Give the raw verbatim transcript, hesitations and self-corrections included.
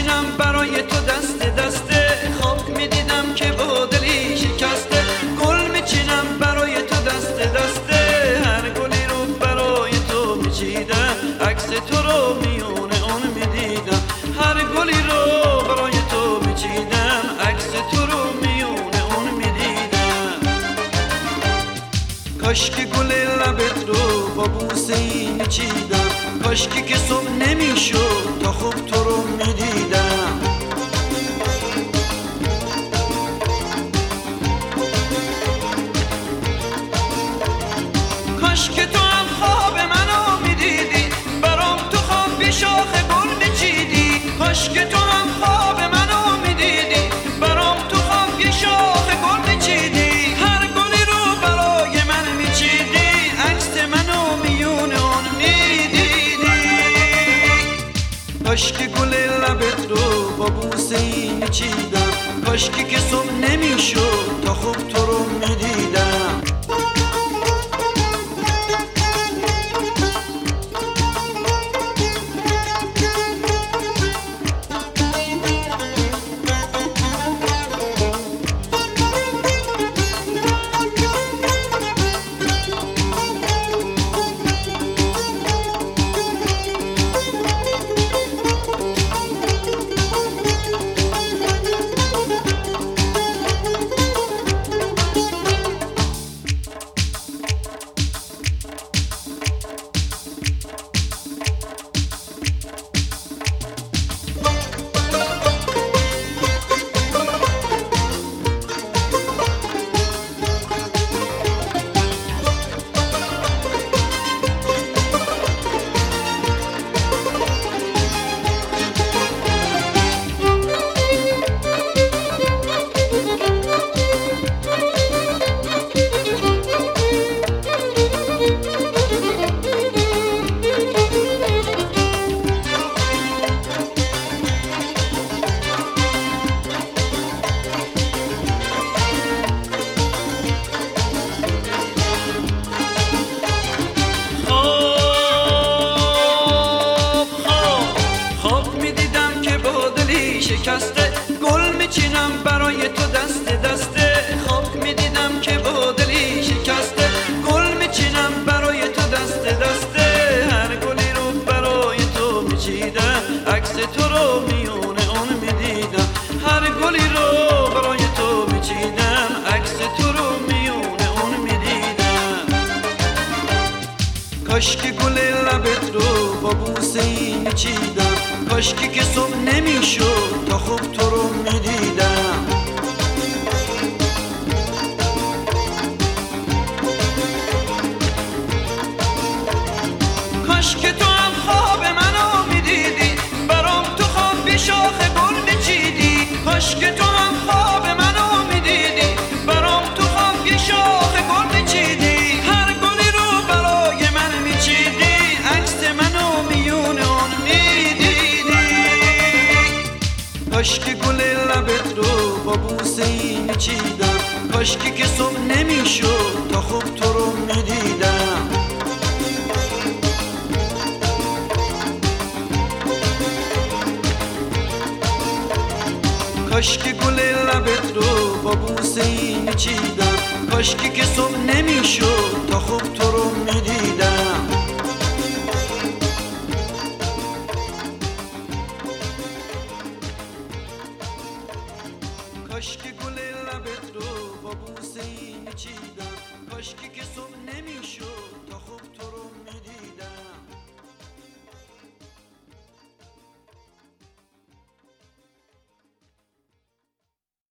میچینم برای تو دست دسته، خواب میدیدم که با دلی شکسته. گل میچینم برای تو دست دسته، هر گلی رو برای تو میچیدم، عکس تو رو میونه اون میدیدم. هر گلی رو برای تو میچیدم، عکس تو رو میونه اون میدیدم. کاشکی گل لبت رو با بوسه ای میچیدم، کاشکی که صبح نمیشد تا خوب تو رو میدیدم. کاشکی تو هم خواب منو میدیدی، برام تو خواب شاخ گل میچیدی. کاشکی تو هم خواب منو میدیدی، برام تو خواب شاخ گل میچیدی. هر گلی رو برای من میچیدی، عکس منو میون اون میدیدی. کاشکی گل لبت رو با بوسه ای میچیدم، کاشکی که صبح نمیشد تا خوب تو رو میدیدم. شکسته گل میچینم برای تو دست دسته، خواب میدیدم که با دلی شکسته. گل میچینم برای تو دست دسته، هر گلی رو برای تو میچیدم، عکس تو رو میونه اون میدیدم. هر گلی رو برای تو میچیدم، عکس تو رو میونه اون میدیدم. کاشکی گل لبت رو با بوسه ای میچیدم، کاشکی که صبح نمیشد تا خوب تو رو میدیدم. کاشکی تو هم خواب منو میدیدی، برام تو خواب شاخ گل میچیدی. کاشکی تو هم خواب منو میدیدی، برام تو خواب شاخ گل میچیدی. هر گلی رو برای من میچیدی، عکس منو میون اون میدیدی. کاشکی گل لبت رو با بوسه ای میچیدم، کاشکی که صبح نمیشد تا خوب تو رو میدیدم. کاشکی گل لبت رو با بوسه ای میچیدم، کاشکی که صبح نمیشد تا خوب تو رو میدیدم. کاشکی